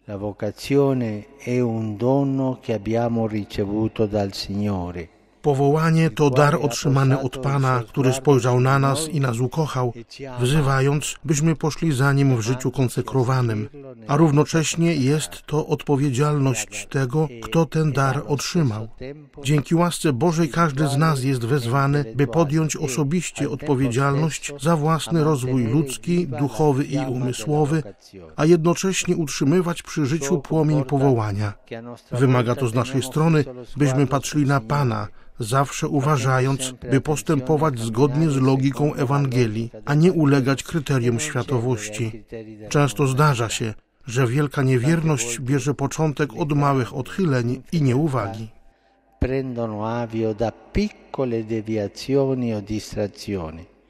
La vocazione è un dono che abbiamo ricevuto dal Signore. Powołanie to dar otrzymany od Pana, który spojrzał na nas i nas ukochał, wzywając, byśmy poszli za Nim w życiu konsekrowanym. A równocześnie jest to odpowiedzialność tego, kto ten dar otrzymał. Dzięki łasce Bożej każdy z nas jest wezwany, by podjąć osobiście odpowiedzialność za własny rozwój ludzki, duchowy i umysłowy, a jednocześnie utrzymywać przy życiu płomień powołania. Wymaga to z naszej strony, byśmy patrzyli na Pana, zawsze uważając, by postępować zgodnie z logiką Ewangelii, a nie ulegać kryterium światowości. Często zdarza się, że wielka niewierność bierze początek od małych odchyleń i nieuwagi. Prendono avvio da piccole deviazioni o distrazioni.